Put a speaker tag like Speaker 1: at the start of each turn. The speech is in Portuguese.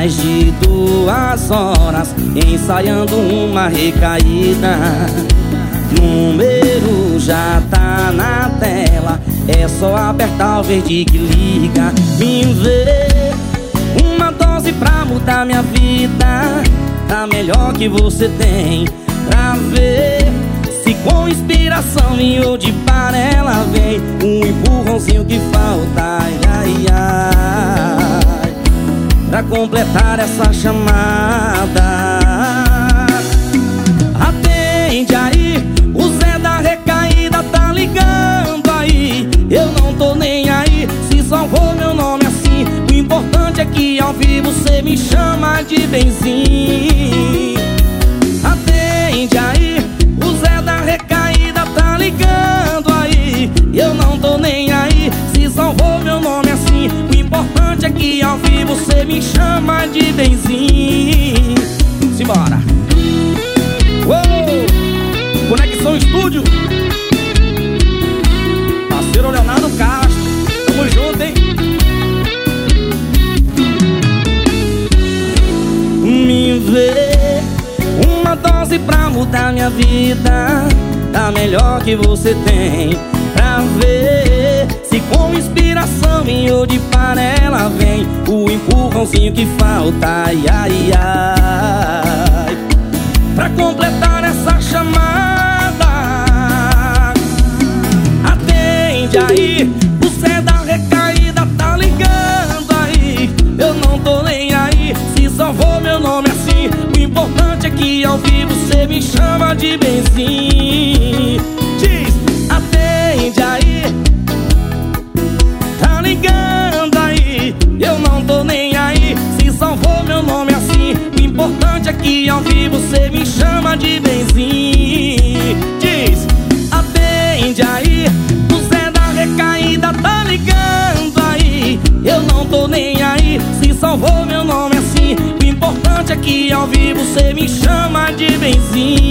Speaker 1: mais de 2 horas ensaiando uma recaída. Número já tá na tela, é só apertar o verde que liga. Me vê uma dose pra mudar minha vida, a melhor que você tem, pra ver se com inspiração minha ou de panela vem um empurrãozinho que falta, ai, ai, ai, pra completar essa chamada. Atende aí, o Zé da recaída tá ligando aí. Eu não tô nem aí se salvou meu nome assim. O importante é que ao vivo cê me chama de benzinho. Atende aí, o Zé da recaída tá ligando aí. Eu não tô nem aí se salvou meu nome assim. O importante é que ao vivo cê me chama de benzinho. Simbora! Uou! Conexão Estúdio, parceiro Leonardo Castro, tamo junto, hein? Me vê uma dose pra mudar minha vida, a melhor que você tem, pra ver se com inspiração minha ou de panela vem o empurrãozinho que falta, ai, ai, ai, pra completar essa chamada. Atende aí, o Zé da recaída tá ligando aí. Eu não tô nem aí se salvou meu nome assim. O importante é que ao vivo cê me chama de benzinho. Diz, atende aí, tá ligando aí. Eu não tô nem aí se salvou meu nome assim. O importante é que ao vivo cê me chama de benzinho. Diz, atende aí, o Zé da recaída tá ligando aí. Eu não tô nem aí se salvou meu nome assim. O importante é que ao vivo cê me chama de benzinho.